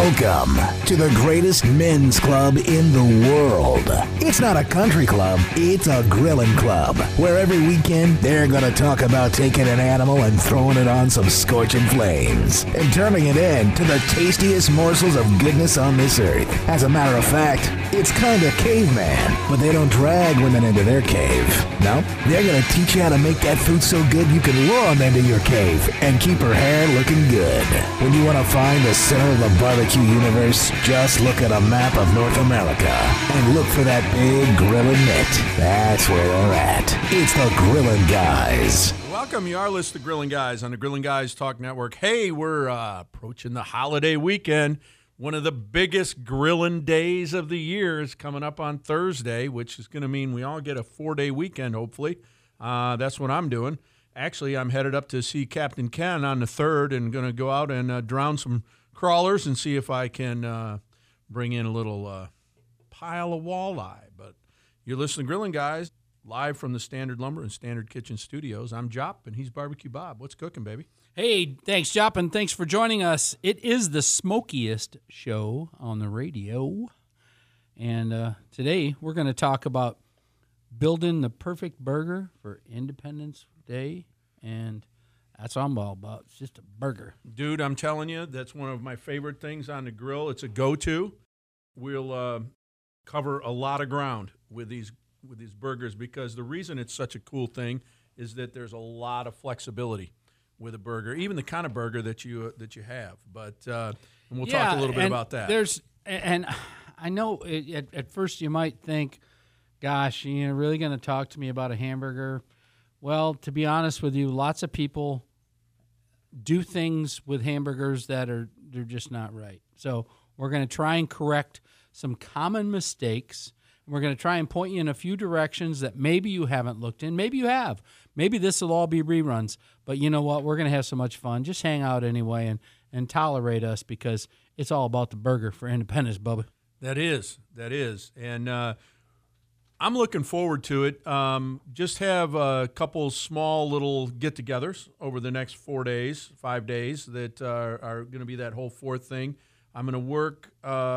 Welcome to the greatest men's club in the world. It's not a country club, it's a grilling club, where every weekend they're going to talk about taking an animal and throwing it on some scorching flames and turning it into the tastiest morsels of goodness on this earth. As a matter of fact, it's kind of caveman, but they don't drag women into their cave. No, they're going to teach you how to make that food so good you can lure them into your cave and keep her hair looking good. When you want to find the center of the barbecue universe, just look at a map of North America and look for that big grilling mitt. That's where they're at. It's the Grillin' Guys. Welcome. You are listening to Grillin' Guys on the Grillin' Guys Talk Network. Hey, we're approaching the holiday weekend. One of the biggest grilling days of the year is coming up on Thursday, which is going to mean we all get a 4-day weekend, hopefully. That's what I'm doing. Actually, I'm headed up to see Captain Ken on the 3rd and going to go out and drown some crawlers and see if I can bring in a little pile of walleye. But you're listening to Grillin' Guys, live from the Standard Lumber and Standard Kitchen Studios. I'm Jop, and he's Barbecue Bob. What's cooking, baby? Hey, thanks, Jop, and thanks for joining us. It is the smokiest show on the radio. And today we're going to talk about building the perfect burger for Independence Day. And that's what I'm all about. It's just a burger. Dude, I'm telling you, that's one of my favorite things on the grill. It's a go-to. We'll cover a lot of ground with these burgers because the reason it's such a cool thing is that there's a lot of flexibility with a burger, even the kind of burger that you have. But and we'll talk a little bit about that. And I know at first you might think, gosh, you're really going to talk to me about a hamburger? Well, to be honest with you, lots of people do things with hamburgers that they're just not right. So we're going to try and correct some common mistakes. We're going to try and point you in a few directions that maybe you haven't looked in. Maybe you have. Maybe this will all be reruns. But you know what? We're going to have so much fun. Just hang out anyway and tolerate us because it's all about the burger for Independence, Bubba. That is. And I'm looking forward to it. Just have a couple small little get-togethers over the next 5 days that are going to be that whole fourth thing. I'm going to work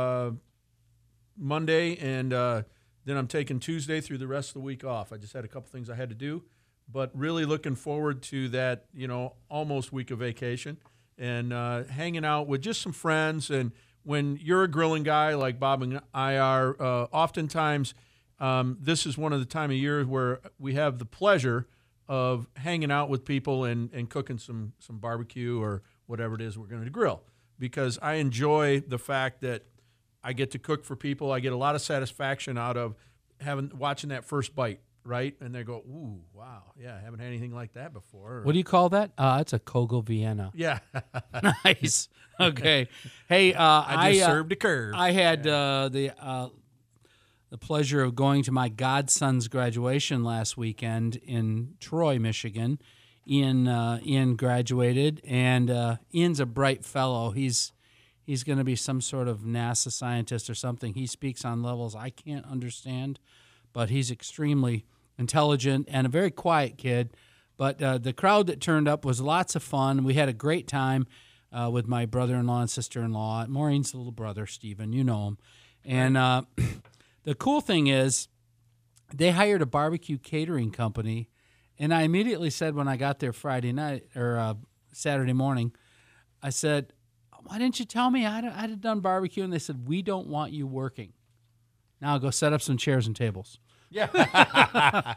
Monday, and then I'm taking Tuesday through the rest of the week off. I just had a couple things I had to do, but really looking forward to that, almost week of vacation and hanging out with just some friends. And when you're a grilling guy like Bob and I are, oftentimes this is one of the time of year where we have the pleasure of hanging out with people and cooking some barbecue or whatever it is we're going to grill, because I enjoy the fact that I get to cook for people. I get a lot of satisfaction out of watching that first bite, right? And they go, ooh, wow, yeah, I haven't had anything like that before. What do you call that? It's a Kogel Vienna. Yeah. Nice. Okay. Hey, I just served a curve. I had the pleasure of going to my godson's graduation last weekend in Troy, Michigan. Ian graduated, and Ian's a bright fellow. He's going to be some sort of NASA scientist or something. He speaks on levels I can't understand, but he's extremely intelligent and a very quiet kid. But the crowd that turned up was lots of fun. We had a great time with my brother-in-law and sister-in-law. Maureen's little brother, Stephen. You know him. And the cool thing is they hired a barbecue catering company, and I immediately said when I got there Friday night or Saturday morning, I said, why didn't you tell me I'd have done barbecue? And they said, we don't want you working. Now I'll go set up some chairs and tables. Yeah.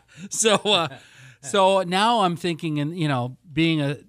So now I'm thinking, and being a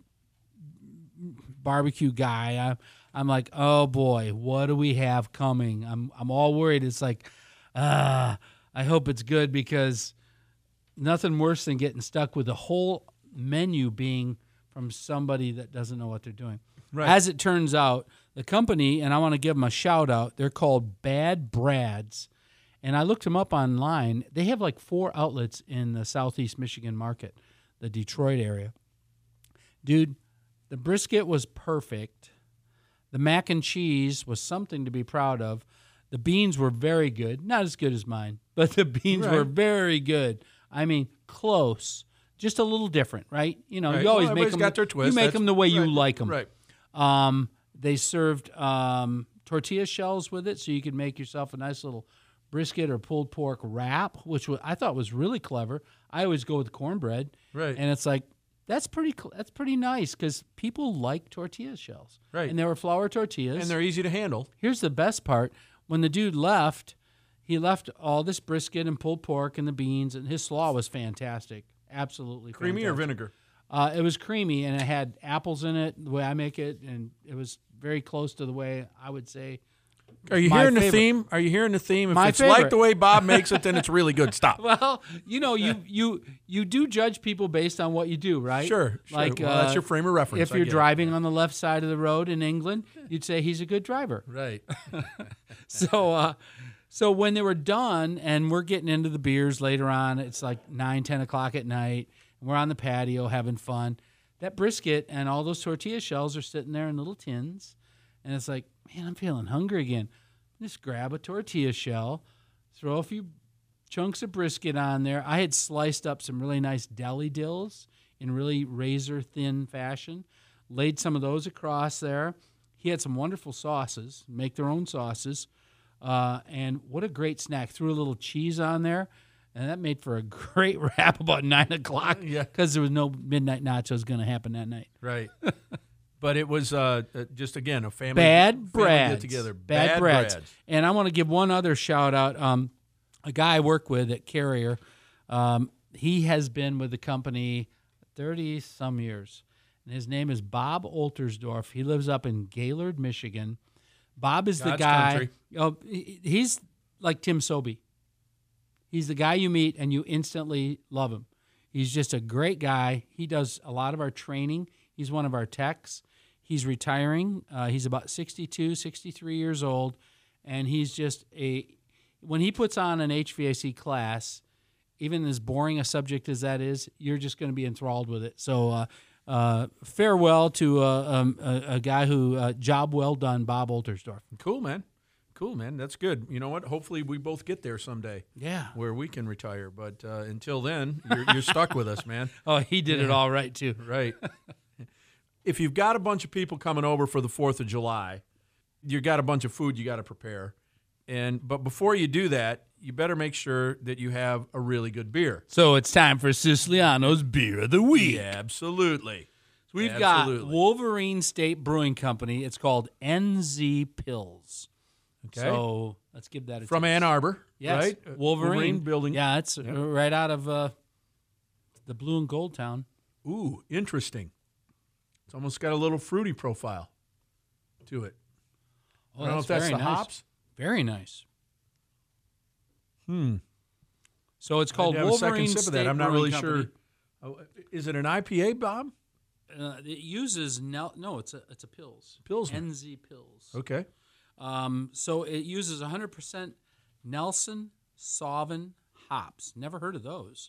barbecue guy, I'm like, oh boy, what do we have coming? I'm all worried. It's like, I hope it's good, because nothing worse than getting stuck with the whole menu being from somebody that doesn't know what they're doing. Right. As it turns out, the company, and I want to give them a shout out, they're called Bad Brads. And I looked them up online. They have like 4 outlets in the Southeast Michigan market, the Detroit area. Dude, the brisket was perfect. The mac and cheese was something to be proud of. The beans were very good. Not as good as mine, but the beans were very good. I mean, close. Just a little different, right? You always make them. Got their twist. You make them the way you like them. Right. They served tortilla shells with it, so you could make yourself a nice little brisket or pulled pork wrap, which I thought was really clever. I always go with cornbread, Right. and it's like that's pretty nice because people like tortilla shells, Right. And they were flour tortillas, And they're easy to handle. Here's the best part: when the dude left, he left all this brisket and pulled pork and the beans, and his slaw was fantastic, absolutely Creamy or fantastic. vinegar? It was creamy, and it had apples in it, the way I make it, and it was very close to the way I would say. Are you my hearing the favorite. theme? Are you hearing the theme? If My it's favorite. like the way Bob makes it, then it's really good. Stop. Well, you do judge people based on what you do, right? Sure. Like well, that's your frame of reference. If I you're get it. driving on the left side of the road in England, you'd say he's a good driver. Right. So when they were done, and we're getting into the beers later on, it's like 9, 10 o'clock at night, and we're on the patio having fun. That brisket and all those tortilla shells are sitting there in little tins, and it's like, man, I'm feeling hungry again. Just grab a tortilla shell, throw a few chunks of brisket on there. I had sliced up some really nice deli dills in really razor-thin fashion, laid some of those across there. He had some wonderful sauces, make their own sauces. And what a great snack. Threw a little cheese on there, and that made for a great wrap about 9 o'clock Yeah. because there was no midnight nachos going to happen that night. Right. But it was just, again, a family Bad Brads. get-together. Bad Brads. And I want to give one other shout-out. A guy I work with at Carrier, he has been with the company 30-some years, and his name is Bob Oltersdorf. He lives up in Gaylord, Michigan. Bob is the God's guy. country. He's like Tim Sobey. He's the guy you meet and you instantly love him. He's just a great guy. He does a lot of our training. He's one of our techs. He's retiring. He's about 62, 63 years old, and he's just when he puts on an HVAC class, even as boring a subject as that is, you're just going to be enthralled with it. So farewell to a guy who, job well done, Bob Oltersdorf. Cool, man. That's good. You know what? Hopefully we both get there someday. Yeah. Where we can retire. But until then, you're stuck with us, man. Oh, he did it all right, too. Right. If you've got a bunch of people coming over for the 4th of July, you've got a bunch of food you got to prepare. But before you do that, you better make sure that you have a really good beer. So it's time for Siciliano's Beer of the Week. Yeah, absolutely. So we've got Wolverine State Brewing Company. It's called NZ Pills. Okay. So let's give that a From taste. Ann Arbor, Yes. right? Wolverine building. Yeah, it's right out of the Blue and Gold Town. Ooh, interesting. It's almost got a little fruity profile to it. Oh, I don't know if that's very the nice. hops. Very nice. So it's called I'd have a Wolverine second sip of State that. I'm not Brewing really Company. sure. Oh, is it an IPA, Bob? It uses no, it's a Pils. Pilsner. NZ Pils. Okay. So it uses 100% Nelson Sauvin hops. Never heard of those.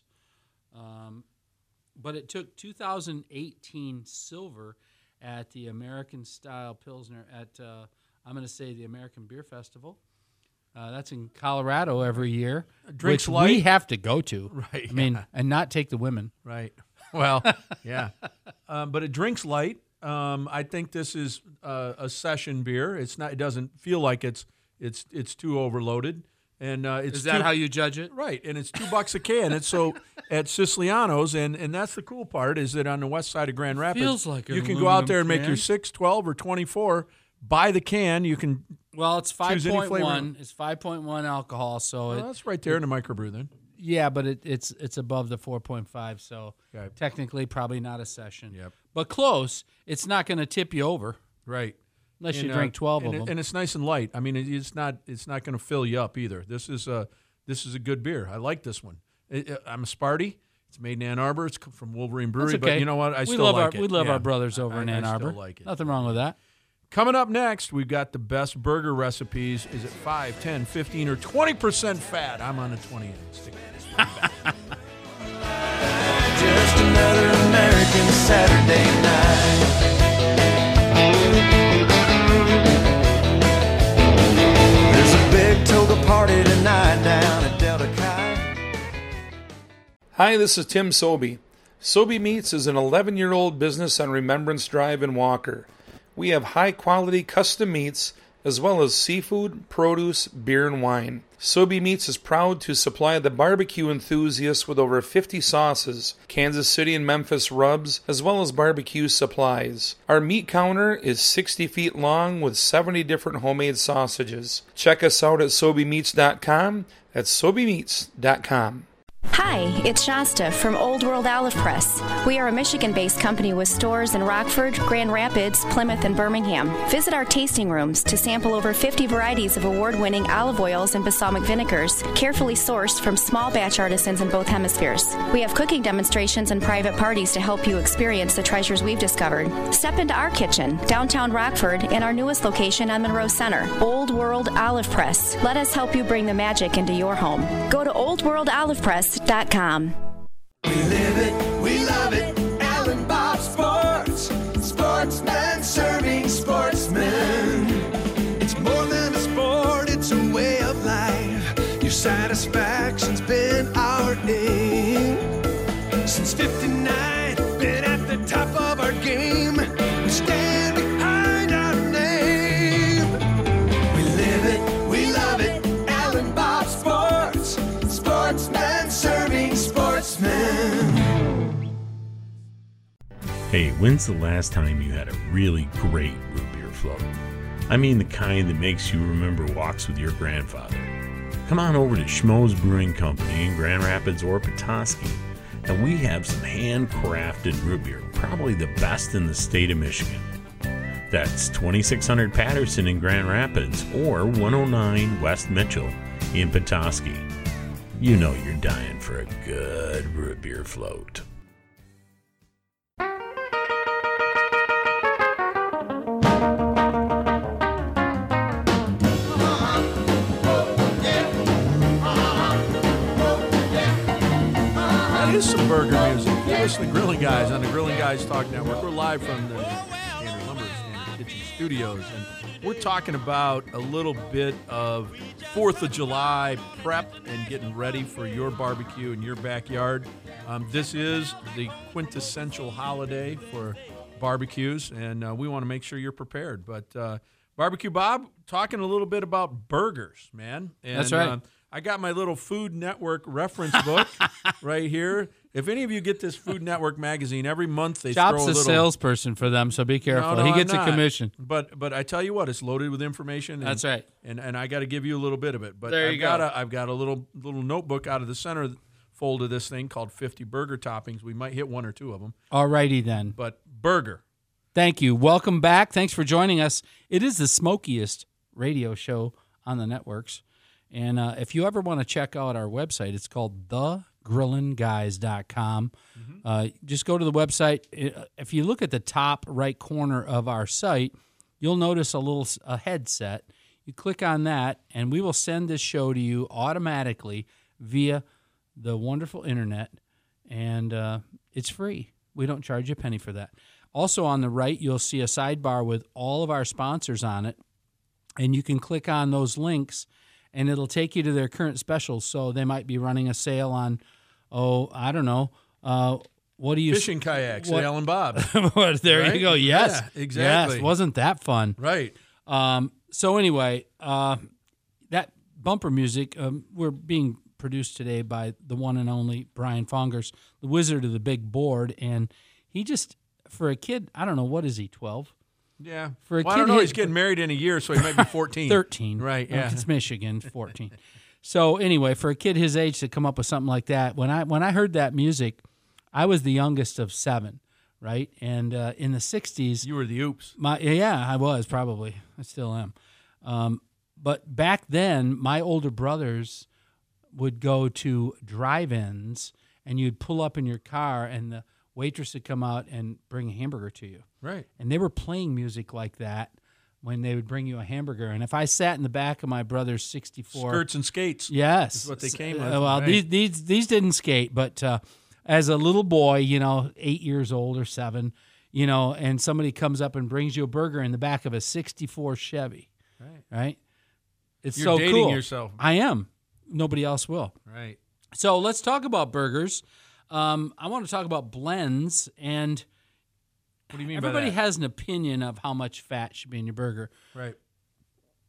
But it took 2018 silver at the American Style Pilsner at, I'm going to say, the American Beer Festival. That's in Colorado every year. Drinks which light. we have to go to. Right, I mean, yeah. and not take the women. Right. Well, yeah. But it drinks light. I think this is a session beer. It's not. It doesn't feel like it's too overloaded. And it's Is that how you judge it? Right, and it's $2 a can. It's so at Siciliano's, and that's the cool part is that on the west side of Grand Rapids, feels like an you can go out aluminum there and make can. your 6, 12, or 24. Buy the can. You can. Well, it's Choose any flavor. 5.1. It's 5.1 alcohol, so Well, that's right there in the microbrew then. yeah, but it's above the 4.5, so Okay. technically probably not a session. Yep. But close. It's not going to tip you over Right. unless you And, drink 12 of and them. and it's nice and light. I mean, it's not going to fill you up either. This is a good beer. I like this one. I'm a Sparty. It's made in Ann Arbor. It's from Wolverine Brewery. That's okay. But you know what? I we still love like it. We love Yeah. our brothers over in Ann I Arbor. still like it. Nothing wrong with that. Coming up next, we've got the best burger recipes. Is it 5, 10, 15, or 20% fat? I'm on the 20 end. Stick with us. Just another American Saturday night. There's a big toga party tonight down at Delta Chi. Hi, this is Tim Sobey. Sobey Meats is an 11-year-old business on Remembrance Drive in Walker. We have high-quality custom meats as well as seafood, produce, beer, and wine. Sobe Meats is proud to supply the barbecue enthusiasts with over 50 sauces, Kansas City and Memphis rubs, as well as barbecue supplies. Our meat counter is 60 feet long with 70 different homemade sausages. Check us out at SobeMeats.com. That's SobeMeats.com. Hi, it's Shasta from Old World Olive Press. We are a Michigan-based company with stores in Rockford, Grand Rapids, Plymouth, and Birmingham. Visit our tasting rooms to sample over 50 varieties of award-winning olive oils and balsamic vinegars, carefully sourced from small batch artisans in both hemispheres. We have cooking demonstrations and private parties to help you experience the treasures we've discovered. Step into our kitchen, downtown Rockford, and our newest location on Monroe Center, Old World Olive Press. Let us help you bring the magic into your home. Go to oldworldolivepress.com. We live it, we love it, Alan Bob Sports. Sportsman serving sportsmen. It's more than a sport, it's a way of life. Your satisfaction's been our aim. Since 59, been at the top of our game. We stand behind our name. We live it, we love it, Alan Bob Sports. Sportsman serving sportsmen. Hey, when's the last time you had a really great root beer float? I mean the kind that makes you remember walks with your grandfather. Come on over to Schmoes Brewing Company in Grand Rapids or Petoskey, and we have some handcrafted root beer, probably the best in the state of Michigan. That's 2600 Patterson in Grand Rapids or 109 West Mitchell in Petoskey. You know you're dying for a good root beer float. That is some burger music. You listen to Grilling Guys on the Grilling Guys Talk Network. We're live from the Standard Lumber Standard Kitchen Studios, and we're talking about a little bit of 4th of July prep and getting ready for your barbecue in your backyard. This is the quintessential holiday for barbecues, and we want to make sure you're prepared. But Barbecue Bob, talking a little bit about burgers, man. And, That's right. I got my little Food Network reference book right here. If any of you get this Food Network magazine, every month they Chop's throw a a little salesperson for them, so be careful. No, He I'm gets a not. commission. But I tell you what, it's loaded with information. And, That's right. And I got to give you a little bit of it. But There you go. I've got a little notebook out of the center fold of this thing called 50 Burger Toppings. We might hit one or two of them. All righty then. But burger. Thank you. Welcome back. Thanks for joining us. It is the smokiest radio show on the networks. And if you ever want to check out our website, it's called thegrillinguys.com. Just go to the website. If you look at the top right corner of our site, you'll notice a headset. You click on that, and we will send this show to you automatically via the wonderful internet, and it's free. We don't charge you a penny for that. Also on the right, you'll see a sidebar with all of our sponsors on it, and you can click on those links, and it'll take you to their current specials. So they might be running a sale on, I don't know, what do you... Fishing kayaks at Alan Bob. There Right? you go. Yes. Yeah, exactly. Yes. Wasn't that fun? Right. So anyway, that bumper music, we're being produced today by the one and only Brian Fongers, the wizard of the big board. And he just, for a kid, I don't know, what is he, 12? Yeah. For a Well, I kid don't know. hit- He's getting married in a year, so he might be 14. 13. Right, yeah. It's Michigan, 14. So anyway, for a kid his age to come up with something like that, when I heard that music, I was the youngest of 7, right? And in the 60s, You were the oops. I was probably. I still am. But back then, my older brothers would go to drive-ins, and you'd pull up in your car, and the waitress would come out and bring a hamburger to you. Right. And they were playing music like that when they would bring you a hamburger. And if I sat in the back of my brother's 64... Skirts and skates. Yes. Is what they came with. Well, Right. these didn't skate, but as a little boy, 8 years old or 7, and somebody comes up and brings you a burger in the back of a 64 Chevy. Right? It's You're so dating cool. yourself. I am. Nobody else will. Right. So let's talk about burgers. I want to talk about blends, and What do you mean everybody by that? has an opinion of how much fat should be in your burger. Right.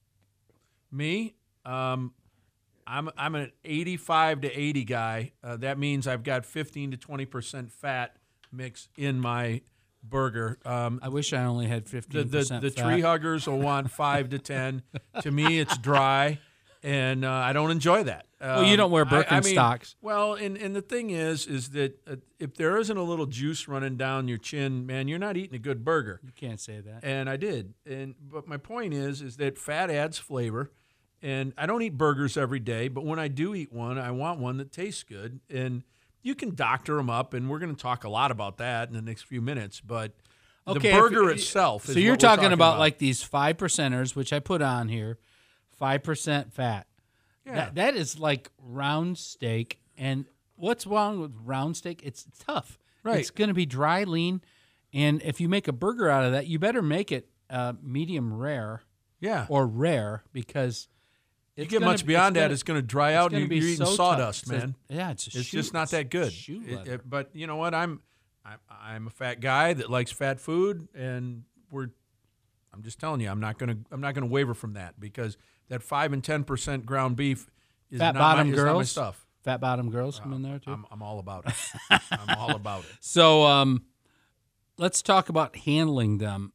Me, I'm an 85 to 80 guy. That means I've got 15 to 20% fat mix in my burger. I wish I only had 15% The fat. tree huggers will want 5 to 10. To me, it's dry, and I don't enjoy that. Well, you don't wear Birkenstocks. Well, and the thing is that if there isn't a little juice running down your chin, man, you're not eating a good burger. You can't say that. And I did. But my point is that fat adds flavor. And I don't eat burgers every day, but when I do eat one, I want one that tastes good. And you can doctor them up, and we're going to talk a lot about that in the next few minutes. But the burger itself is so you're what we're talking about like these 5%ers, which I put on here, 5% fat. Yeah. That is like round steak. And what's wrong with round steak? It's tough. Right. It's going to be dry, lean. And if you make a burger out of that, you better make it medium rare Yeah. or rare because You get much beyond that, it's going to dry out, and you're eating sawdust, man. It's just not that good. But you know what? I'm a fat guy that likes fat food, and I'm just telling you, I'm not going to waver from that because that 5 and 10% ground beef is fat not bottom my, girls. my stuff. Fat bottom girls come in there too. I'm all about it. I'm all about it. So let's talk about handling them.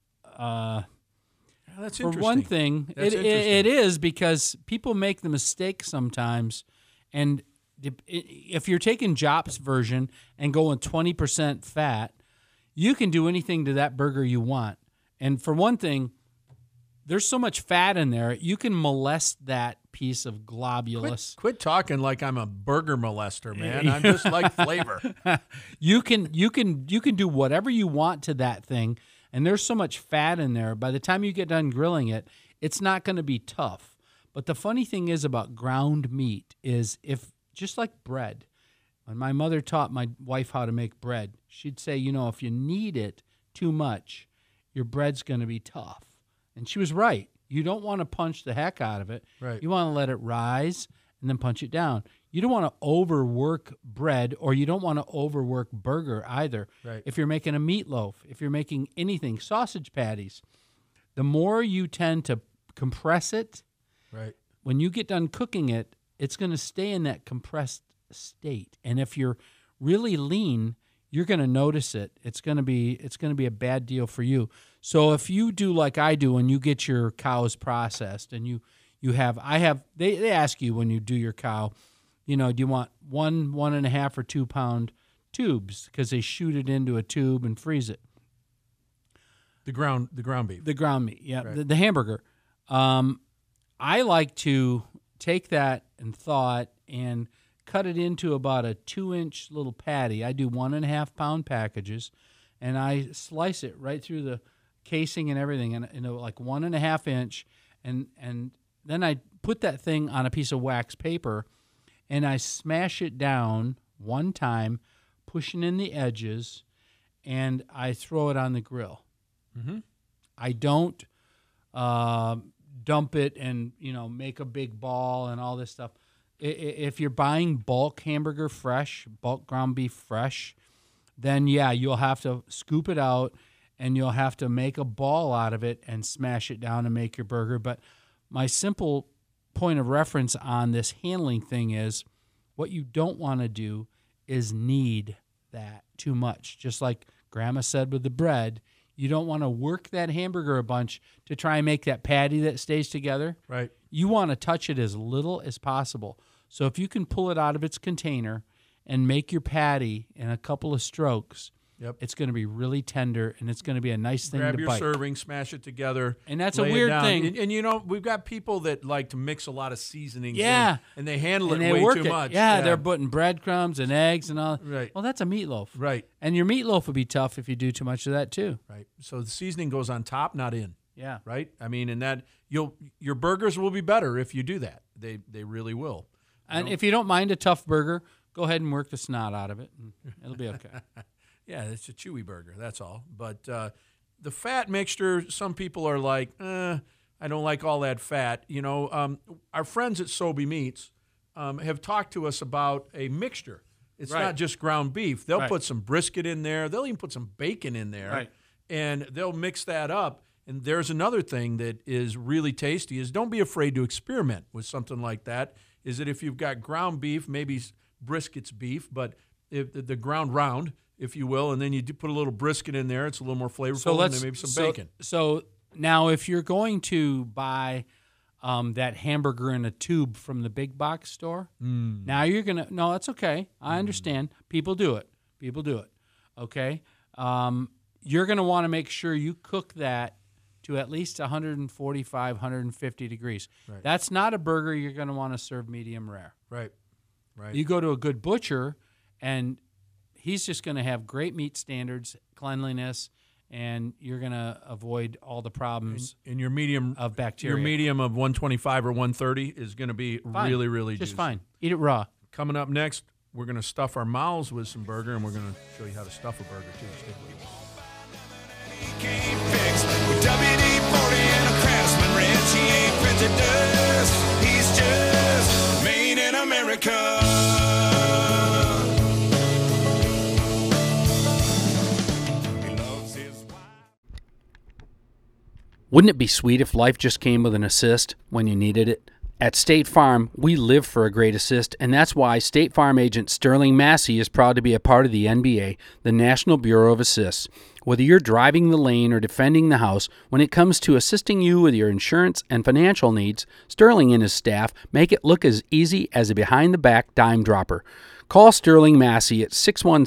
That's For interesting. one thing, it is because people make the mistake sometimes, and if you're taking Jop's version and going 20% fat, you can do anything to that burger you want. And for one thing, there's so much fat in there, you can molest that piece of globulous. Quit talking like I'm a burger molester, man. I'm just like flavor. You can do whatever you want to that thing. And there's so much fat in there. By the time you get done grilling it, it's not going to be tough. But the funny thing is about ground meat is just like bread. When my mother taught my wife how to make bread, she'd say, if you knead it too much, your bread's going to be tough. And she was right. You don't want to punch the heck out of it. Right. You want to let it rise and then punch it down. You don't want to overwork bread, or you don't want to overwork burger either. Right. If you're making a meatloaf, if you're making anything, sausage patties, the more you tend to compress it, right, when you get done cooking it, it's going to stay in that compressed state. And if you're really lean, you're going to notice it. It's going to be a bad deal for you. So if you do like I do when you get your cows processed, and they ask you when you do your cow, do you want 1.5 or 2 pound tubes, because they shoot it into a tube and freeze it. The ground beef. The ground meat, yeah, Right. the hamburger. I like to take that and thaw it and cut it into about a 2-inch little patty. I do 1.5 pound packages, and I slice it right through the casing and everything, and like 1.5 inch, and then I put that thing on a piece of wax paper, and I smash it down one time, pushing in the edges, and I throw it on the grill. Mm-hmm. I don't dump it and make a big ball and all this stuff. If you're buying bulk hamburger fresh, bulk ground beef fresh, then yeah, you'll have to scoop it out and you'll have to make a ball out of it and smash it down and make your burger. But my simple point of reference on this handling thing is what you don't want to do is knead that too much. Just like Grandma said with the bread, you don't want to work that hamburger a bunch to try and make that patty that stays together. Right. You want to touch it as little as possible. So if you can pull it out of its container and make your patty in a couple of strokes, Yep. it's going to be really tender, and it's going to be a nice thing Grab to your bite. serving, smash it together. And that's a lay it weird down. thing. And we've got people that like to mix a lot of seasonings Yeah. in, and they handle And it they way work too it. much. Yeah, they're putting breadcrumbs and eggs and all. Right. Well, that's a meatloaf. Right. And your meatloaf would be tough if you do too much of that too. Right. So the seasoning goes on top, not in. Yeah. Right? I mean, and that your burgers will be better if you do that. They really will. And if you don't mind a tough burger, go ahead and work the snot out of it, and it'll be okay. Yeah, it's a chewy burger, that's all. But the fat mixture, some people are like, I don't like all that fat. Our friends at Sobe Meats have talked to us about a mixture. It's Right. not just ground beef. They'll Right. put some brisket in there. They'll even put some bacon in there. Right. And they'll mix that up. And there's another thing that is really tasty is don't be afraid to experiment with something like that. Is that if you've got ground beef, maybe brisket's beef, but if the ground round, if you will, and then you do put a little brisket in there, it's a little more flavorful, and then maybe some bacon. So now if you're going to buy that hamburger in a tube from the big box store, now you're going to – no, that's okay. I understand. People do it. Okay? You're going to want to make sure you cook that to at least 145, 150 degrees. Right. That's not a burger you're going to want to serve medium rare. Right. You go to a good butcher, and he's just going to have great meat standards, cleanliness, and you're going to avoid all the problems and your medium of bacteria. Your medium of 125 or 130 is going to be really, really just juicy. fine. Eat it raw. Coming up next, we're going to stuff our mouths with some burger, and we're going to show you how to stuff a burger, too. Stick with us. With WD-40 and a Craftsman wrench, he ain't printed dust. He's just made in America. He loves his wife. Wouldn't it be sweet if life just came with an assist when you needed it? At State Farm, we live for a great assist, and that's why State Farm agent Sterling Massey is proud to be a part of the NBA, the National Bureau of Assists. Whether you're driving the lane or defending the house, when it comes to assisting you with your insurance and financial needs, Sterling and his staff make it look as easy as a behind-the-back dime dropper. Call Sterling Massey at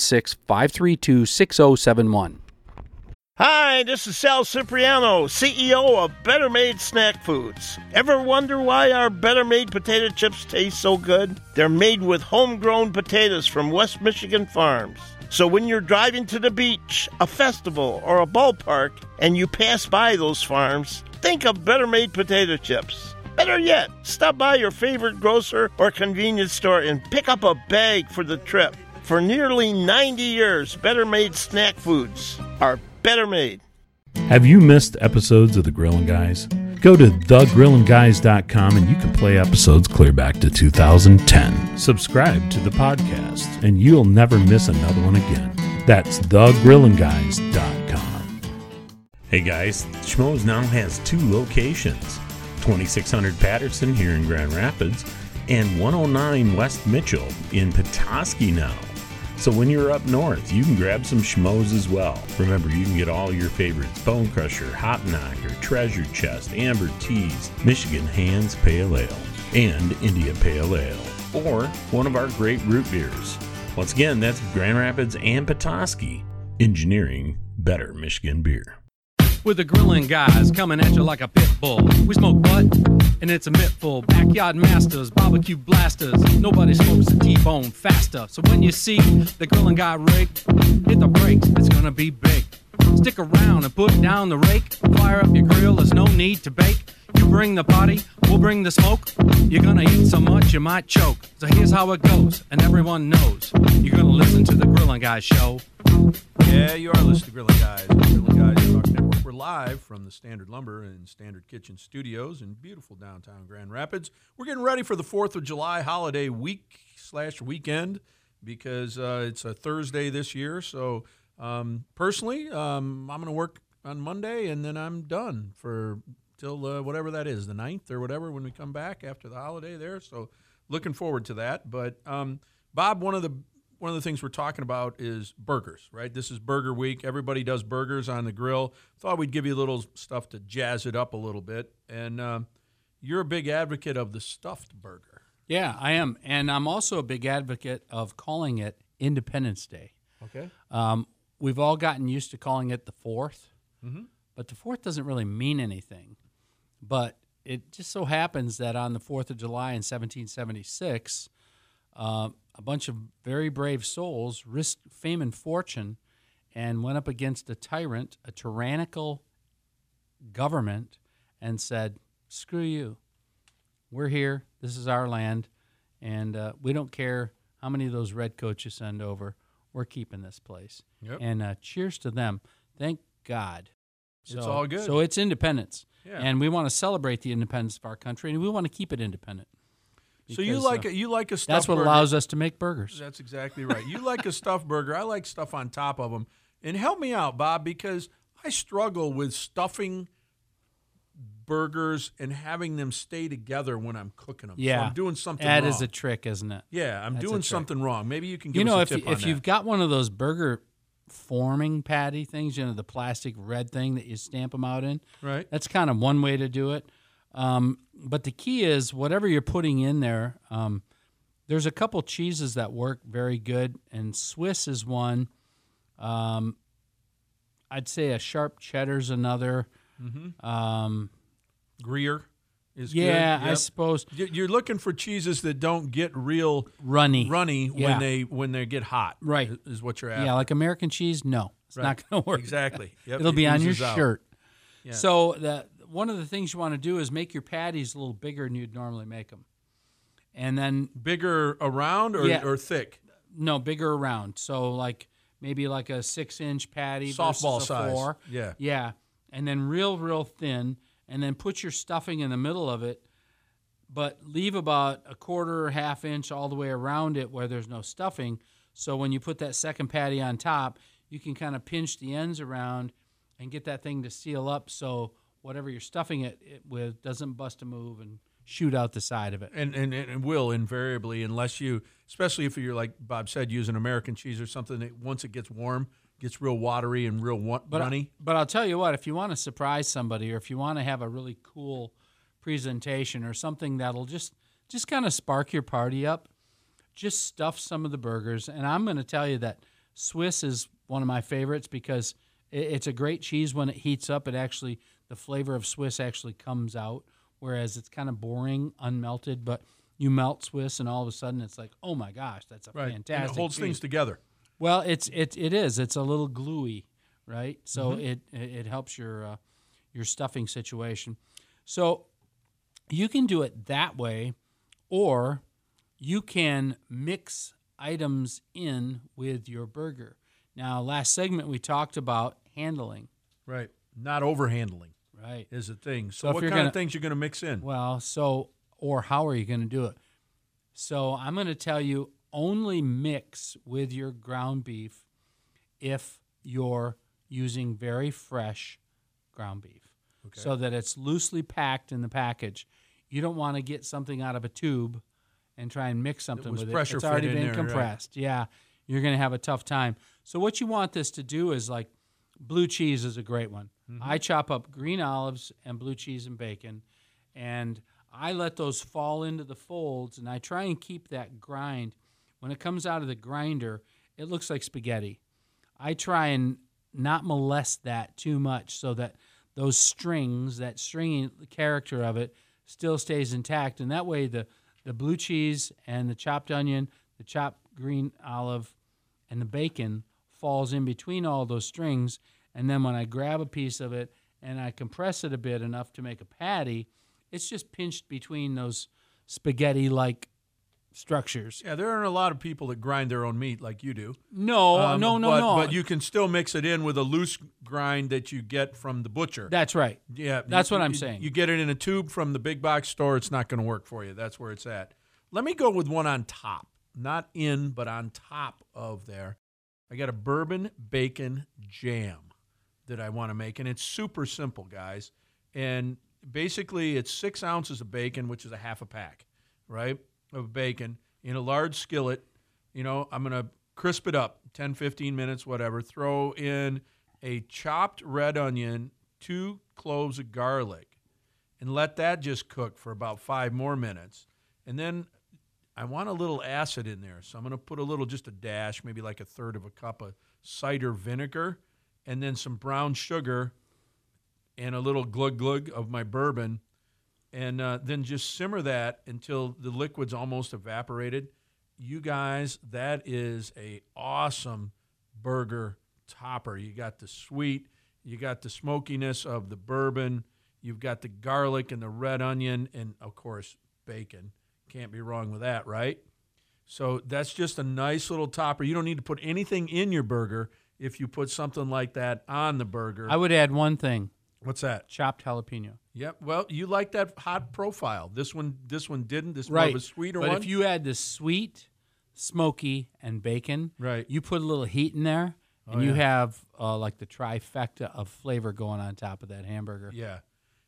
616-532-6071. Hi, this is Sal Cipriano, CEO of Better Made Snack Foods. Ever wonder why our Better Made potato chips taste so good? They're made with homegrown potatoes from West Michigan farms. So when you're driving to the beach, a festival, or a ballpark, and you pass by those farms, think of Better Made potato chips. Better yet, stop by your favorite grocer or convenience store and pick up a bag for the trip. For nearly 90 years, Better Made Snack Foods are better made. Have you missed episodes of The Grillin' Guys? Go to thegrillinguys.com and you can play episodes clear back to 2010. Subscribe to the podcast and you'll never miss another one again. That's thegrillinguys.com. Hey guys, Schmoes now has 2 locations. 2600 Patterson here in Grand Rapids and 109 West Mitchell in Petoskey now. So when you're up north, you can grab some Schmoes as well. Remember, you can get all your favorites: Bone Crusher, Hop Knocker, Treasure Chest, Amber Teas, Michigan Hands Pale Ale, and India Pale Ale, or one of our great root beers. Once again, that's Grand Rapids and Petoskey, engineering better Michigan beer. With the Grillin' Guys coming at you like a pit bull. We smoke butt, and it's a mittful. Backyard masters, barbecue blasters. Nobody smokes a T-bone faster. So when you see the Grillin' Guy rig, hit the brakes, it's gonna be big. Stick around and put down the rake. Fire up your grill, there's no need to bake. You bring the party, we'll bring the smoke. You're gonna eat so much you might choke. So here's how it goes, and everyone knows. You're gonna listen to the Grillin' Guys show. Yeah, you are listening to Grillin' Guys. Grillin' Guys Talk Network. We're live from the Standard Lumber and Standard Kitchen Studios in beautiful downtown Grand Rapids. We're getting ready for the 4th of July holiday week/weekend because it's a Thursday this year. So personally, I'm going to work on Monday, and then I'm done till whatever that is, the 9th or whatever, when we come back after the holiday there. So looking forward to that. But Bob, one of the things we're talking about is burgers, right? This is Burger Week. Everybody does burgers on the grill. Thought we'd give you a little stuff to jazz it up a little bit. And you're a big advocate of the stuffed burger. Yeah, I am. And I'm also a big advocate of calling it Independence Day. Okay. We've all gotten used to calling it the 4th, but the 4th doesn't really mean anything. But it just so happens that on the 4th of July in 1776, a bunch of very brave souls risked fame and fortune and went up against a tyrant, a tyrannical government, and said, screw you. We're here. This is our land, and we don't care how many of those redcoats you send over. We're keeping this place. Yep. And cheers to them. Thank God. It's all good. So it's independence. Yeah. And we want to celebrate the independence of our country, and we want to keep it independent. So you like a stuffed That's what burger. allows us to make burgers. That's exactly right. You like a stuffed burger. I like stuff on top of them. And help me out, Bob, because I struggle with stuffing burgers and having them stay together when I'm cooking them. Yeah. So I'm doing something That wrong. is a trick, isn't it? Yeah, I'm That's a doing trick. something wrong. Maybe you can give You know, us a tip on if that. you've got one of those burger forming patty things, the plastic red thing that you stamp them out in, Right. that's kind of one way to do it. But the key is whatever you're putting in there, there's a couple cheeses that work very good, and Swiss is one. I'd say a sharp cheddar's another. Gruyere is Yeah, good. I Yep. suppose. You're looking for cheeses that don't get real Runny. when they get hot. Right. Is what you're after. Yeah, like American cheese, no. It's Right. not going to work. Exactly. Yep, It'll it be on your oozes out. shirt. Yeah. So one of the things you want to do is make your patties a little bigger than you'd normally make them. And then, Bigger around or, Yeah. or thick? no, bigger around. So maybe like a 6-inch patty Softball versus a size. 4. Yeah. Yeah. And then real thin. And then put your stuffing in the middle of it, but leave about a quarter or half inch all the way around it where there's no stuffing. So when you put that second patty on top, you can kind of pinch the ends around and get that thing to seal up so whatever you're stuffing it with doesn't bust a move and shoot out the side of it. And it will invariably, unless you, especially if you're, like Bob said, using American cheese or something that once it gets warm, gets real watery and real runny. But I'll tell you what, if you want to surprise somebody or if you want to have a really cool presentation or something that'll just kind of spark your party up, just stuff some of the burgers. And I'm going to tell you that Swiss is one of my favorites because it's a great cheese. When it heats up, the flavor of Swiss actually comes out, whereas it's kind of boring, unmelted. But you melt Swiss, and all of a sudden it's like, oh my gosh, that's a fantastic And it holds cheese. things together. Well, it is. It's a little gluey, right? So it helps your stuffing situation. So you can do it that way, or you can mix items in with your burger. Now, last segment we talked about handling. Right. Not overhandling Right. is the thing. So So if what you're kind gonna- of things you're going to mix in? Well, or how are you going to do it? So I'm going to tell you, only mix with your ground beef if you're using very fresh ground beef, so that it's loosely packed in the package. You don't want to get something out of a tube and try and mix something was with it. pressure It's fit already in been there, right. compressed. Yeah, you're going to have a tough time. So what you want this to do is like blue cheese is a great one. I chop up green olives and blue cheese and bacon, and I let those fall into the folds, and I try and keep that grind. When it comes out of the grinder, it looks like spaghetti. I try and not molest that too much so that those strings, that stringy character of it, still stays intact. And that way the blue cheese and the chopped onion, the chopped green olive, and the bacon falls in between all those strings. And then when I grab a piece of it and I compress it a bit enough to make a patty, it's just pinched between those spaghetti-like structures. Yeah, there aren't a lot of people that grind their own meat like you do. No. But you can still mix it in with a loose grind that you get from the butcher. That's right. Yeah, That's what I'm saying. You get it in a tube from the big box store, it's not going to work for you. That's where it's at. Let me go with one on top. Not in, but on top of there. I got a bourbon bacon jam that I want to make, and it's super simple, guys. And basically, it's 6 ounces of bacon, which is a half a pack, right, of bacon in a large skillet. You know, I'm going to crisp it up, 10, 15 minutes, whatever. Throw in a chopped red onion, 2 cloves of garlic, and let that just cook for about 5 more minutes. And then I want a little acid in there, so I'm going to put just a dash, maybe like a third of a cup of cider vinegar, and then some brown sugar and a little glug of my bourbon, and then just simmer that until the liquid's almost evaporated. You guys, that is a awesome burger topper. You got the sweet, you got the smokiness of the bourbon, you've got the garlic and the red onion, and, of course, bacon. Can't be wrong with that, right? So that's just a nice little topper. You don't need to put anything in your burger if you put something like that on the burger. I would add one thing. What's that? Chopped jalapeno. Yep. Well, you like that hot profile. This one didn't. This Right. more of a sweeter but one. if you add the sweet, smoky, and bacon, Right. you put a little heat in there, and Oh, you yeah. have like the trifecta of flavor going on top of that hamburger. Yeah.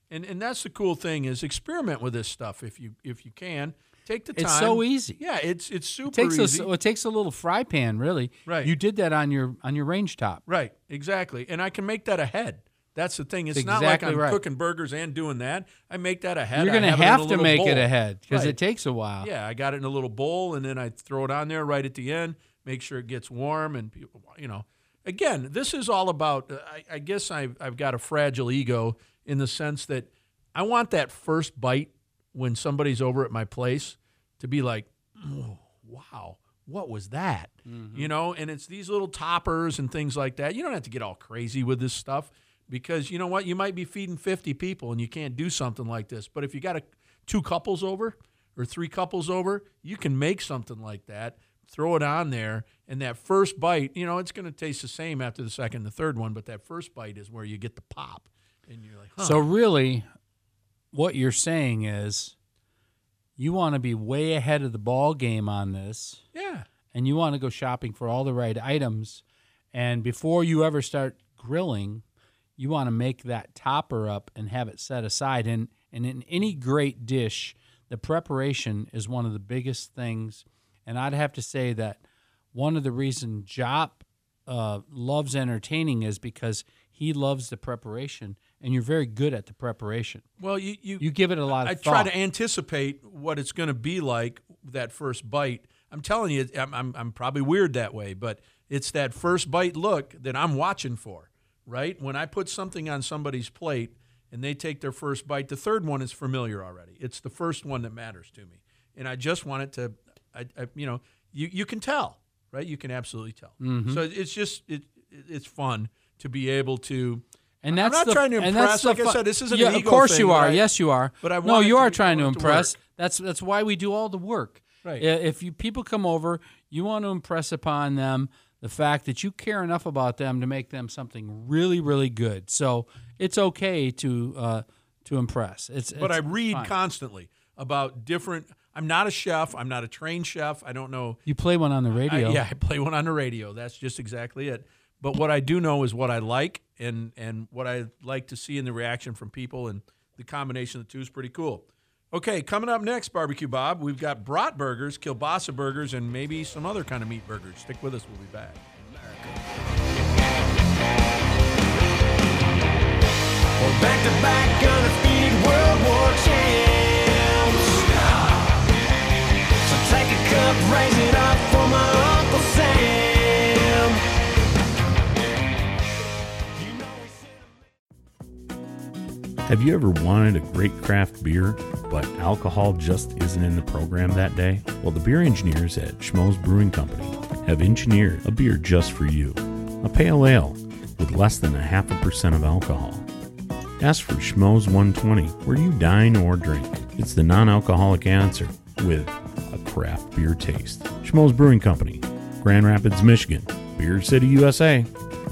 And that's the cool thing is experiment with this stuff if you can. Take the time. It's so easy. Yeah, it's super easy. It takes a little fry pan, really. Right. You did that on your range top. Right, exactly. And I can make that ahead. That's the thing. It's Exactly not like I'm right. cooking burgers and doing that. I make that ahead. You're going to I have it in a to little make bowl. it ahead because Right. it takes a while. Yeah, I got it in a little bowl, and then I throw it on there right at the end, make sure it gets warm, and again, this is all about. I guess I've got a fragile ego in the sense that I want that first bite when somebody's over at my place to be like, oh, wow, what was that? Mm-hmm. And it's these little toppers and things like that. You don't have to get all crazy with this stuff because you know what? You might be feeding 50 people and you can't do something like this. But if you got 2 couples over or 3 couples over, you can make something like that, throw it on there, and that first bite, it's going to taste the same after the second and the third one, but that first bite is where you get the pop. And you're like, huh. So really, what you're saying is you want to be way ahead of the ball game on this. Yeah. And you want to go shopping for all the right items. And before you ever start grilling, you want to make that topper up and have it set aside. And in any great dish, the preparation is one of the biggest things. And I'd have to say that one of the reasons Jop loves entertaining is because he loves the preparation, and you're very good at the preparation. Well, you give it a lot of I thought. try to anticipate what it's going to be like that first bite. I'm telling you, I'm probably weird that way, but it's that first bite look that I'm watching for, right? When I put something on somebody's plate and they take their first bite, the third one is familiar already. It's the first one that matters to me, and I just want it to, you can tell, right? You can absolutely tell. Mm-hmm. So it's just it's fun to be able to. And that's I'm not trying to impress. Like I said, this isn't an ego of course thing, you are. right? Yes, you are. But I no, want it you to are be- trying I to want it to impress. work. That's why we do all the work. Right. If people come over, you want to impress upon them the fact that you care enough about them to make them something really, really good. So it's okay to impress. But I read fine. constantly about different. I'm not a chef. I'm not a trained chef. I don't know. You play one on the radio. I play one on the radio. That's just exactly it. But what I do know is what I like and what I like to see in the reaction from people, and the combination of the two is pretty cool. Okay, coming up next, Barbecue Bob, we've got brat burgers, kielbasa burgers, and maybe some other kind of meat burgers. Stick with us. We'll be back. We're back-to-back undefeated World War champs. So take a cup, raise it up for my Uncle Sam. Have you ever wanted a great craft beer, but alcohol just isn't in the program that day? Well, the beer engineers at Schmoes Brewing Company have engineered a beer just for you. A pale ale with less than 0.5% of alcohol. Ask for Schmoes 120 where you dine or drink. It's the non-alcoholic answer with a craft beer taste. Schmoes Brewing Company, Grand Rapids, Michigan. Beer City, USA.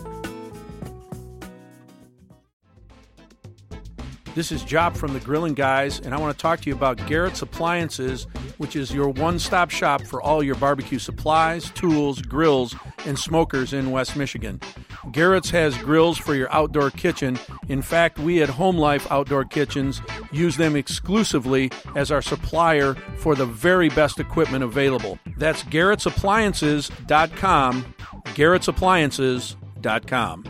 This is Job from the Grilling Guys, and I want to talk to you about Garrett's Appliances, which is your one-stop shop for all your barbecue supplies, tools, grills, and smokers in West Michigan. Garrett's has grills for your outdoor kitchen. In fact, we at Home Life Outdoor Kitchens use them exclusively as our supplier for the very best equipment available. That's Garrett'sAppliances.com, Garrett'sAppliances.com.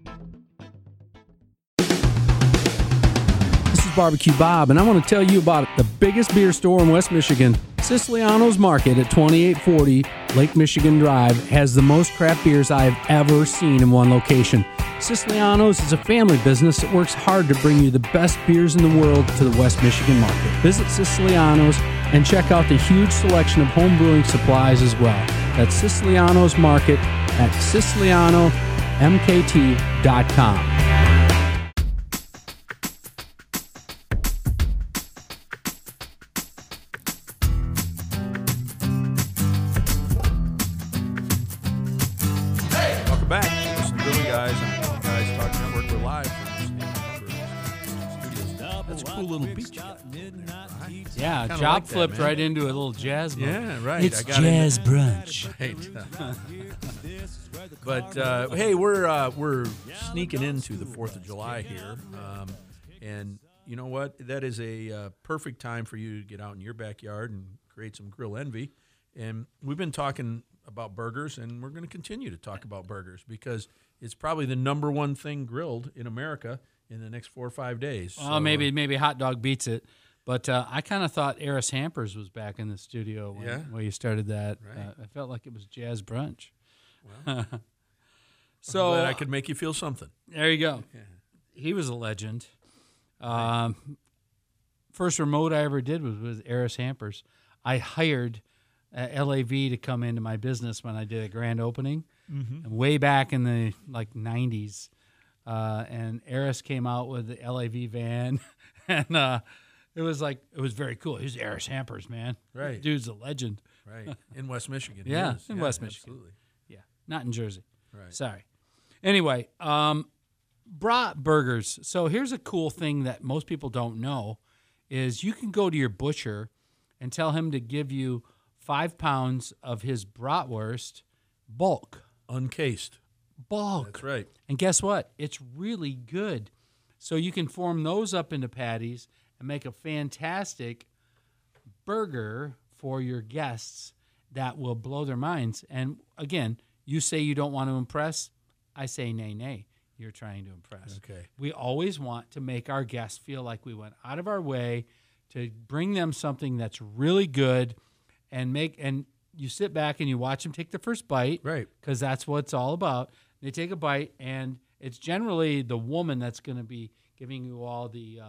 Barbecue Bob, and I want to tell you about the biggest beer store in West Michigan. Siciliano's Market at 2840 Lake Michigan Drive has the most craft beers I have ever seen in one location. Siciliano's is a family business that works hard to bring you the best beers in the world to the West Michigan market. Visit Siciliano's and check out the huge selection of home brewing supplies as well. That's Siciliano's Market at SicilianoMKT.com. Back to the Grilling Guys and the Guys Talk Network. We're live from the studios. That's a cool little beach. Yeah, Kinda Job like that, flipped man. right into a little jazz mode. Yeah, right. It's I got jazz into- brunch. Right. But hey, we're sneaking into the 4th of July here, and you know what? That is a perfect time for you to get out in your backyard and create some grill envy. And we've been talking about burgers, and we're going to continue to talk about burgers because it's probably the number one thing grilled in America in the next 4 or 5 days. So, maybe hot dog beats it. But I kind of thought Eris Hampers was back in the studio when you started that. Right. I felt like it was jazz brunch. Well, so I'm glad I could make you feel something. There you go. He was a legend. First remote I ever did was with Eris Hampers. I hired LAV to come into my business when I did a grand opening, and way back in the 90s. And Eris came out with the LAV van, and it was very cool. He's Eris Hampers, man. Right. This dude's a legend. Right. In West Michigan. Yeah, Yes. in West Michigan. Absolutely. Yeah, not in Jersey. Right. Sorry. Anyway, brat burgers. So here's a cool thing that most people don't know is you can go to your butcher and tell him to give you 5 pounds of his bratwurst bulk. Uncased. Bulk. That's right. And guess what? It's really good. So you can form those up into patties and make a fantastic burger for your guests that will blow their minds. And again, you say you don't want to impress. I say nay. You're trying to impress. Okay. We always want to make our guests feel like we went out of our way to bring them something that's really good and you sit back and you watch them take the first bite. Right. Because that's what it's all about. They take a bite, and it's generally the woman that's going to be giving you all the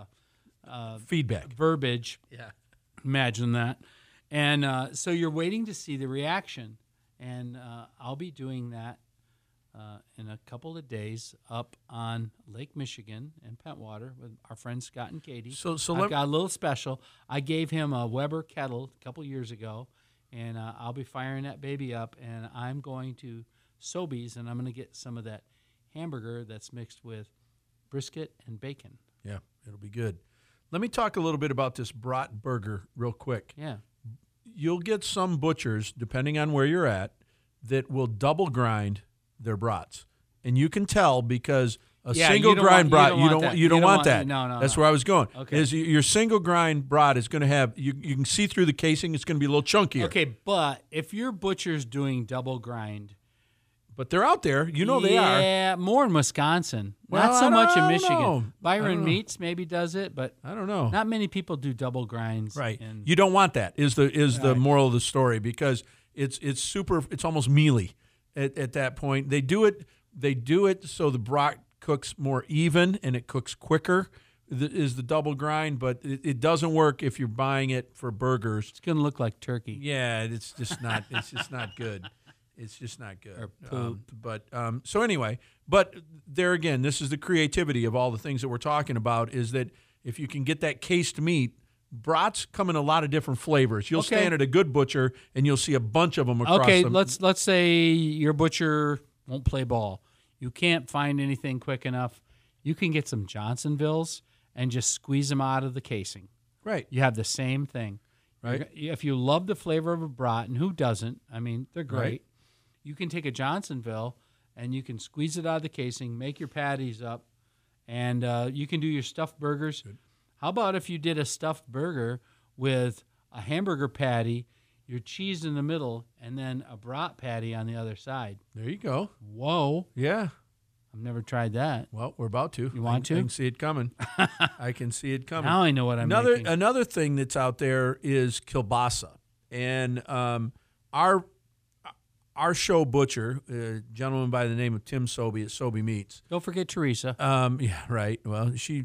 feedback. Verbiage. Yeah. Imagine that. And so you're waiting to see the reaction. And I'll be doing that in a couple of days up on Lake Michigan in Pentwater with our friends Scott and Katie. So I've got a little special. I gave him a Weber kettle a couple years ago, and I'll be firing that baby up, and I'm going to Sobeys, and I'm going to get some of that hamburger that's mixed with brisket and bacon. Yeah, it'll be good. Let me talk a little bit about this brat burger real quick. Yeah. You'll get some butchers, depending on where you're at, that will double grind their brats. And you can tell because a single grind brat, you don't want that. No. That's where I was going. Okay. Is your single grind brat is going to have, you can see through the casing, it's going to be a little chunkier. Okay, but if your butcher's doing double grind, but they're out there. You know they are. Yeah, more in Wisconsin. Well, not so much in I don't Michigan. know. Byron Meats maybe does it, but I don't know. not many people do double grinds. Right. You don't want that. Is the moral of the story, because it's super. It's almost mealy at that point. They do it so the brat cooks more even and it cooks quicker. Is the double grind, but it doesn't work if you're buying it for burgers. It's gonna look like turkey. Yeah, it's just not. It's just not good. It's just not good. Or poop. So anyway, but there again, this is the creativity of all the things that we're talking about, is that if you can get that cased meat, brats come in a lot of different flavors. You'll stand at a good butcher and you'll see a bunch of them across Okay, them. let's say your butcher won't play ball. You can't find anything quick enough. You can get some Johnsonvilles and just squeeze them out of the casing. Right. You have the same thing. Right. If you love the flavor of a brat, and who doesn't? I mean, they're great. Right. You can take a Johnsonville and you can squeeze it out of the casing, make your patties up, and you can do your stuffed burgers. Good. How about if you did a stuffed burger with a hamburger patty, your cheese in the middle, and then a brat patty on the other side? There you go. Whoa. Yeah. I've never tried that. Well, we're about to. You want to? I can see it coming. I can see it coming. Now I know what I'm making. Another thing that's out there is kielbasa. And our show butcher, a gentleman by the name of Tim Sobey at Sobey Meats. Don't forget Teresa. Yeah, right. Well, she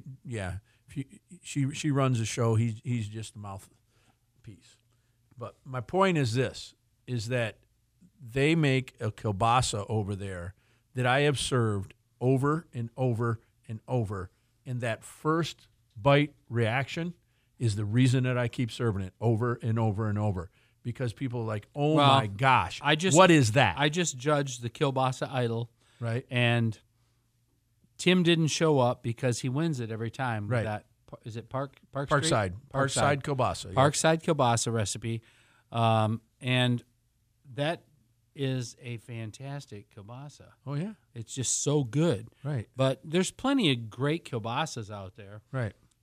runs the show. He's just a mouthpiece. But my point is this, is that they make a kielbasa over there that I have served over and over and over. And that first bite reaction is the reason that I keep serving it over and over and over. Because people are like, oh, my gosh, what is that? I just judged the Kielbasa Idol. Right. And Tim didn't show up because he wins it every time. Right. That, is it Parkside? Parkside kielbasa. Yeah. Parkside kielbasa recipe. And that is a fantastic kielbasa. Oh, yeah? It's just so good. Right. But there's plenty of great kielbasas out there. Right.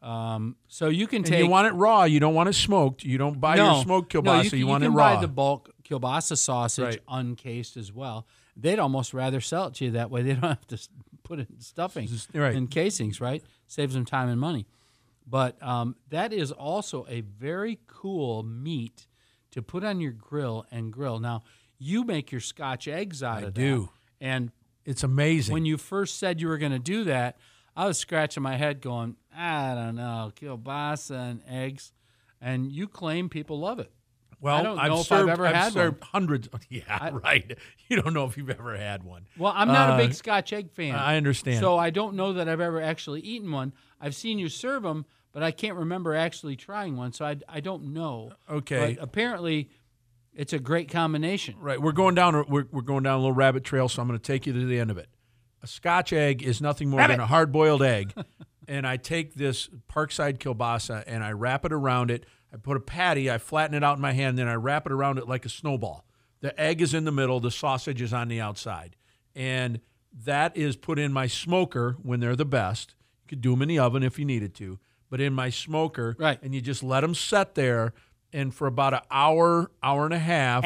So you can And take. you want it raw. You don't want it smoked. You don't buy your smoked kielbasa. You want it can raw. buy the bulk kielbasa sausage uncased as well. They'd almost rather sell it to you that way. They don't have to put it in stuffing and casings, right? Saves them time and money. But that is also a very cool meat to put on your grill and grill. Now, you make your Scotch eggs out of that. I do. And it's amazing. When you first said you were going to do that, I was scratching my head going, I don't know, kielbasa and eggs. And you claim people love it. Well, I don't know if I've ever had served one. hundreds. Right. You don't know if you've ever had one. Well, I'm not a big Scotch egg fan. I understand. So I don't know that I've ever actually eaten one. I've seen you serve them, but I can't remember actually trying one, so I don't know. Okay. But apparently, it's a great combination. Right. We're going down a little rabbit trail, so I'm going to take you to the end of it. A Scotch egg is nothing more than a hard-boiled egg, and I take this Parkside kielbasa and I wrap it around it. I put a patty, I flatten it out in my hand, then I wrap it around it like a snowball. The egg is in the middle, the sausage is on the outside. And that is put in my smoker when they're the best. You could do them in the oven if you needed to, but in my smoker, and you just let them set there, and for about an hour, hour and a half,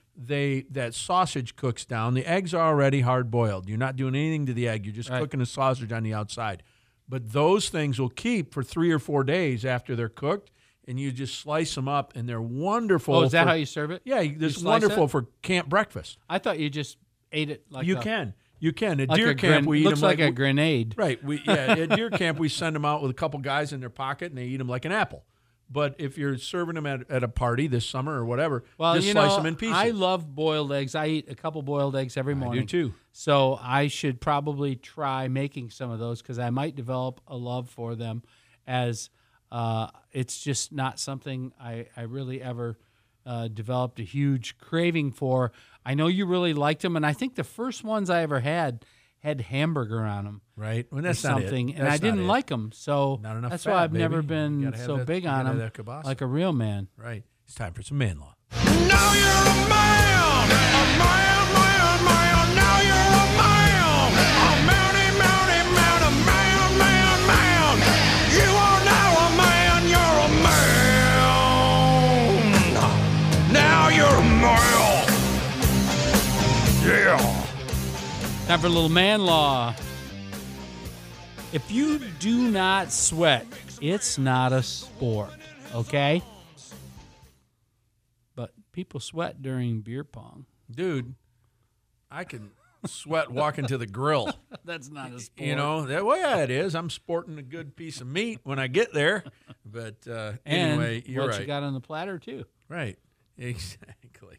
that sausage cooks down. The eggs are already hard-boiled. You're not doing anything to the egg. You're just cooking the sausage on the outside. But those things will keep for 3 or 4 days after they're cooked, and you just slice them up, and they're wonderful. Oh, is that how you serve it? Yeah, it's wonderful for camp breakfast. I thought you just ate it like You can. At like deer camp, we eat them looks like a grenade. Right. At deer camp, we send them out with a couple guys in their pocket, and they eat them like an apple. But if you're serving them at a party this summer or whatever, just slice them in pieces. I love boiled eggs. I eat a couple boiled eggs every morning. I do too. So I should probably try making some of those because I might develop a love for them as it's just not something I really ever developed a huge craving for. I know you really liked them, and I think the first ones I ever had hamburger on them. Right. Well, that's something, not it. And I didn't like them, so not enough that's fat, why I've baby. never been so big on them, like a real man. Right. It's time for some man law. Now you're a man, a man, man, man. Now you're a man, a man, man. You are now a man, you're a man. Now you're a man. Yeah. Time for a little man law. If you do not sweat, it's not a sport, okay? But people sweat during beer pong. Dude, I can sweat walking to the grill. That's not a sport. You know, it is. I'm sporting a good piece of meat when I get there. But anyway, you're right. What you got on the platter, too. Right. Exactly.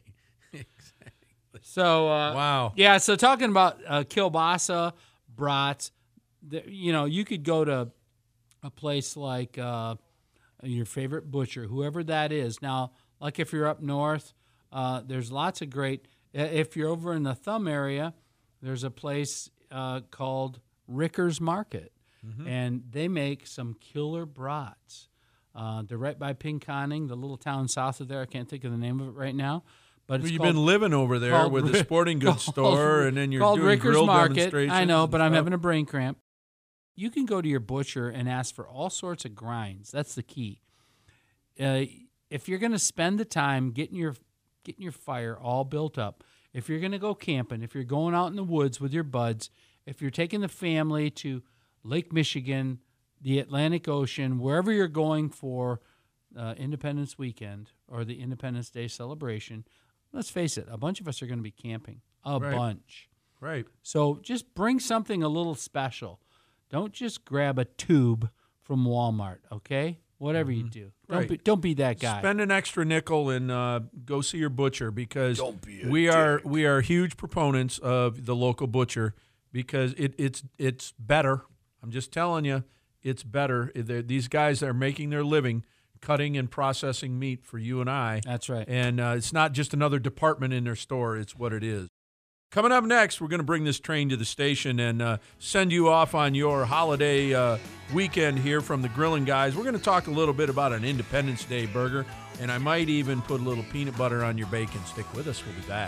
So, wow. Yeah, so talking about kielbasa, brats, you could go to a place like your favorite butcher, whoever that is. Now, like if you're up north, there's lots of great. If you're over in the Thumb area, there's a place called Ricker's Market, and they make some killer brats. They're right by Pinconning, the little town south of there. I can't think of the name of it right now. But you've been living over there with the sporting goods store, and then you're doing Ricker's grill Market. demonstrations. I know, but I'm having a brain cramp. You can go to your butcher and ask for all sorts of grinds. That's the key. If you're going to spend the time getting your fire all built up, if you're going to go camping, if you're going out in the woods with your buds, if you're taking the family to Lake Michigan, the Atlantic Ocean, wherever you're going for Independence Weekend or the Independence Day celebration, let's face it, a bunch of us are going to be camping. A bunch. Right. So just bring something a little special. Don't just grab a tube from Walmart, okay? Whatever you do. Don't be that guy. Spend an extra nickel and go see your butcher because we are huge proponents of the local butcher because it's better. I'm just telling you, it's better. These guys are making their living cutting and processing meat for you and I. That's right. And it's not just another department in their store. It's what it is. Coming up next, we're going to bring this train to the station and send you off on your holiday weekend here from the Grilling Guys. We're going to talk a little bit about an Independence Day burger, and I might even put a little peanut butter on your bacon. Stick with us. We'll be back.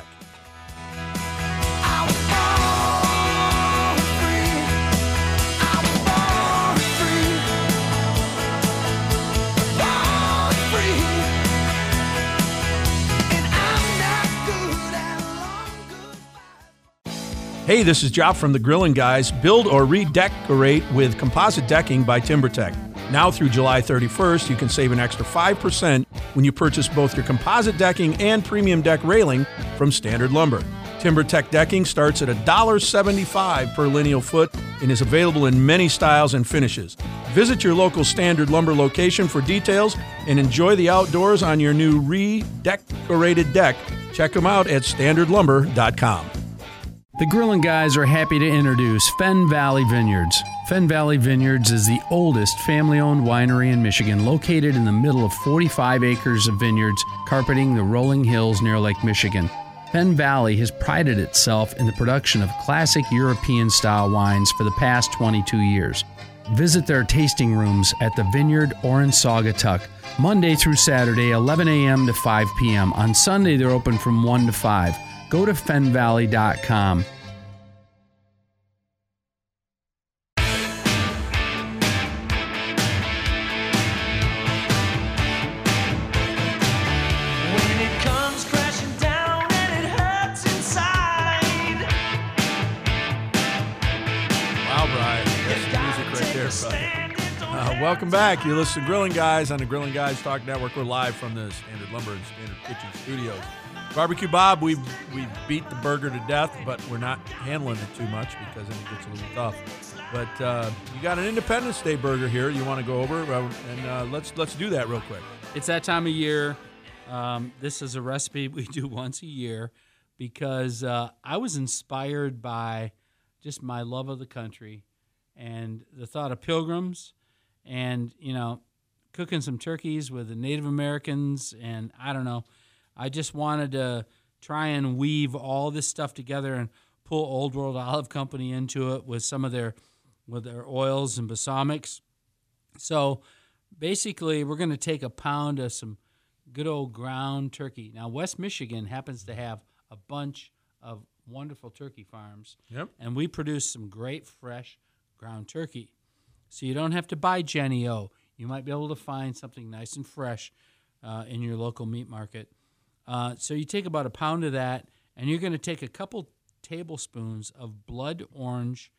Hey, this is Job from the Grillin' Guys. Build or redecorate with composite decking by TimberTech. Now through July 31st, you can save an extra 5% when you purchase both your composite decking and premium deck railing from Standard Lumber. TimberTech decking starts at $1.75 per lineal foot and is available in many styles and finishes. Visit your local Standard Lumber location for details and enjoy the outdoors on your new redecorated deck. Check them out at standardlumber.com. The Grillin' Guys are happy to introduce Fenn Valley Vineyards. Fenn Valley Vineyards is the oldest family-owned winery in Michigan, located in the middle of 45 acres of vineyards carpeting the rolling hills near Lake Michigan. Fenn Valley has prided itself in the production of classic European-style wines for the past 22 years. Visit their tasting rooms at the Vineyard or in Saugatuck, Monday through Saturday, 11 a.m. to 5 p.m. On Sunday, they're open from 1 to 5. Go to fennvalley.com. When it comes crashing down and it hurts inside. Wow, Brian. That's the music right there, brother. Welcome back. You listen to Grillin' Guys on the Grillin' Guys Talk Network. We're live from the Standard Lumber and Standard Kitchen studios. Barbecue Bob, we beat the burger to death, but we're not handling it too much because then it gets a little tough. But you got an Independence Day burger here you want to go over, and let's do that real quick. It's that time of year. This is a recipe we do once a year because I was inspired by just my love of the country and the thought of pilgrims and, cooking some turkeys with the Native Americans. And I don't know, I just wanted to try and weave all this stuff together and pull Old World Olive Company into it with some of their oils and balsamics. So basically, we're going to take a pound of some good old ground turkey. Now, West Michigan happens to have a bunch of wonderful turkey farms. Yep. And we produce some great fresh ground turkey. So you don't have to buy Jenny O. You might be able to find something nice and fresh in your local meat market. So you take about a pound of that, and you're going to take a couple tablespoons of blood orange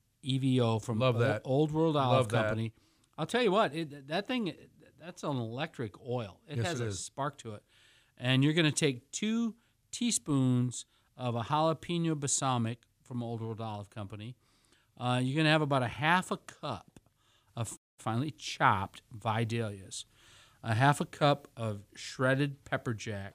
EVO from Old World Olive Company. I'll tell you what, that's an electric oil. It has a spark to it. And you're going to take 2 teaspoons of a jalapeno balsamic from Old World Olive Company. You're going to have about a half a cup of finely chopped Vidalias, a half a cup of shredded pepper jack,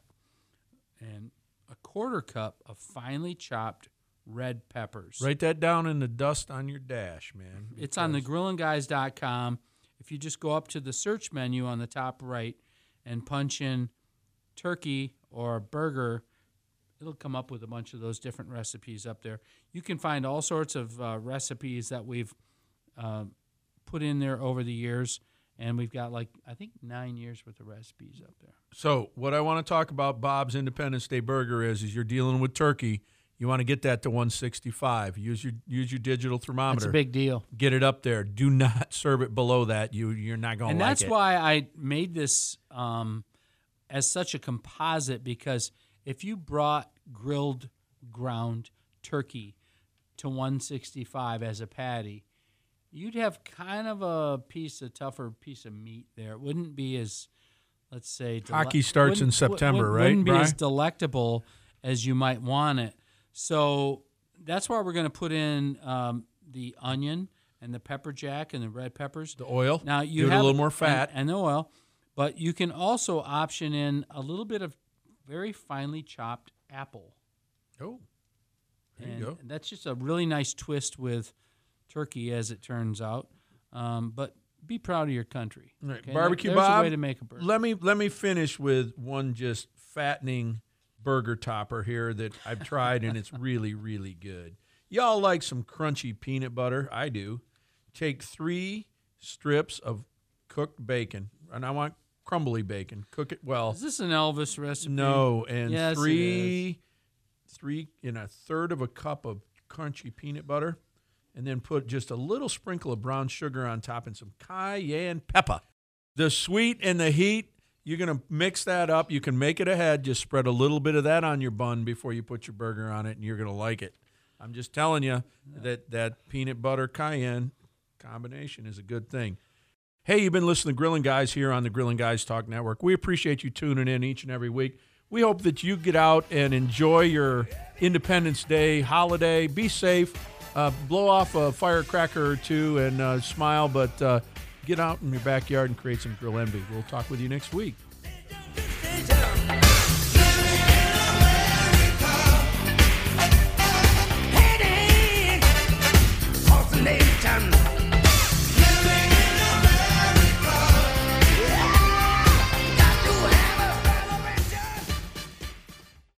and a quarter cup of finely chopped red peppers. Write that down in the dust on your dash, man. It's on thegrillandguys.com. If you just go up to the search menu on the top right and punch in turkey or burger, it'll come up with a bunch of those different recipes up there. You can find all sorts of recipes that we've put in there over the years, and we've got 9 years worth of recipes up there. So what I want to talk about Bob's Independence Day burger is you're dealing with turkey. You want to get that to 165. Use your digital thermometer. That's a big deal. Get it up there. Do not serve it below that. You're not going to like it. And that's why I made this as such a composite, because if you brought grilled ground turkey to 165 as a patty, you'd have kind of a tougher piece of meat there. It wouldn't be as, let's say... Hockey starts in September, right, Wouldn't be Brian? as delectable as you might want it. So that's why we're going to put in the onion and the pepper jack and the red peppers. The oil. Now you Give it have a little more fat. and the oil, but you can also option in a little bit of very finely chopped apple. Oh, there you go. That's just a really nice twist with turkey, as it turns out. But be proud of your country. All right. Okay? Barbecue There's Bob, a way to make a burger. Let me finish with one just fattening burger topper here that I've tried, and it's really, really good. Y'all like some crunchy peanut butter? I do. Take 3 strips of cooked bacon, and I want crumbly bacon. Cook it well. Is this an Elvis recipe? No, and yes, three and a third of a cup of crunchy peanut butter, and then put just a little sprinkle of brown sugar on top and some cayenne pepper. The sweet and the heat, you're going to mix that up. You can make it ahead. Just spread a little bit of that on your bun before you put your burger on it, and you're going to like it. I'm just telling you that peanut butter cayenne combination is a good thing. Hey, you've been listening to Grilling Guys here on the Grilling Guys Talk Network. We appreciate you tuning in each and every week. We hope that you get out and enjoy your Independence Day holiday. Be safe. Blow off a firecracker or two and smile, but get out in your backyard and create some grill envy. We'll talk with you next week.